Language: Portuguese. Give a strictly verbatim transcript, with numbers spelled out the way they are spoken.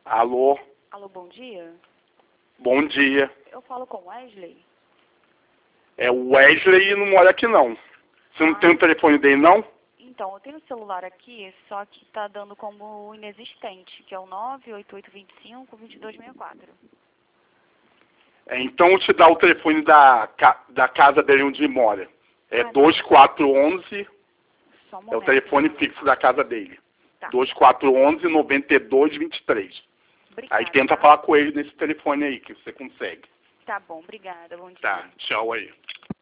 Alô? Alô, bom dia. Bom dia. Eu falo com Wesley? É o Wesley e não mora aqui não. Você não Ah. tem o telefone dele não? Então, eu tenho o celular aqui, só que tá dando como inexistente, que é o nove oito oito dois cinco, dois dois seis quatro. É, então eu te dar o telefone da, ca- da casa dele onde ele mora. É Ah, dois quatro um um, Só um é o momento. telefone então. fixo da casa dele. Tá. dois quatro um um, nove dois dois três. Obrigada, Aí tenta tá? falar com ele nesse telefone aí, que você consegue. Tá bom, obrigada. Bom dia. Tá, tchau aí.